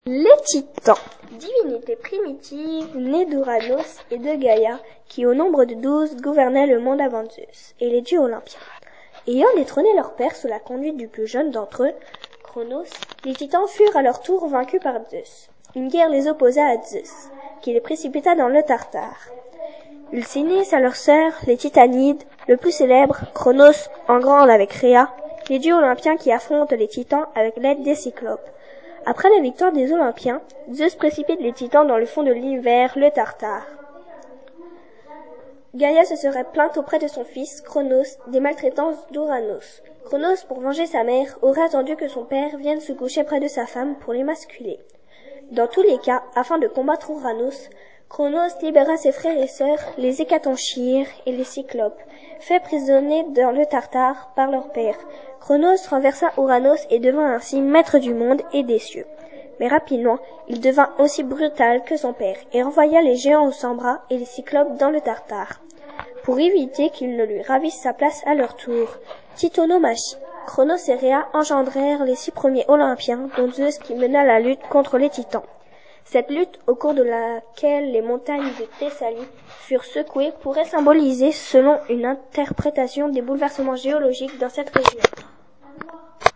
Les Titans, divinités primitives nées d'Ouranos et de Gaïa, qui au nombre de 12 gouvernaient le monde avant Zeus et les dieux olympiens. Ayant détrôné leur père sous la conduite du plus jeune d'entre eux, Cronos, les Titans furent à leur tour vaincus par Zeus. Une guerre les opposa à Zeus, qui les précipita dans le Tartare. Ils s'unissent à leurs sœurs, les Titanides, le plus célèbre, Cronos, en grande avec Rhea, les dieux olympiens qui affrontent les Titans avec l'aide des Cyclopes. Après la victoire des Olympiens, Zeus précipite les Titans dans le fond de l'univers, le Tartare. Gaïa se serait plainte auprès de son fils, Cronos, des maltraitances d'Ouranos. Cronos, pour venger sa mère, aurait attendu que son père vienne se coucher près de sa femme pour l'émasculer. Dans tous les cas, afin de combattre Ouranos, Cronos libéra ses frères et sœurs, les Hécatonchires et les Cyclopes, faits prisonniers dans le Tartare par leur père. Cronos renversa Ouranos et devint ainsi maître du monde et des cieux. Mais rapidement, il devint aussi brutal que son père et envoya les géants aux 100 bras et les Cyclopes dans le Tartare. Pour éviter qu'ils ne lui ravissent sa place à leur tour, Titonomachie, Cronos et Rhea engendrèrent les 6 premiers Olympiens, dont Zeus qui mena la lutte contre les Titans. Cette lutte, au cours de laquelle les montagnes de Thessalie furent secouées, pourrait symboliser, selon une interprétation, des bouleversements géologiques dans cette région.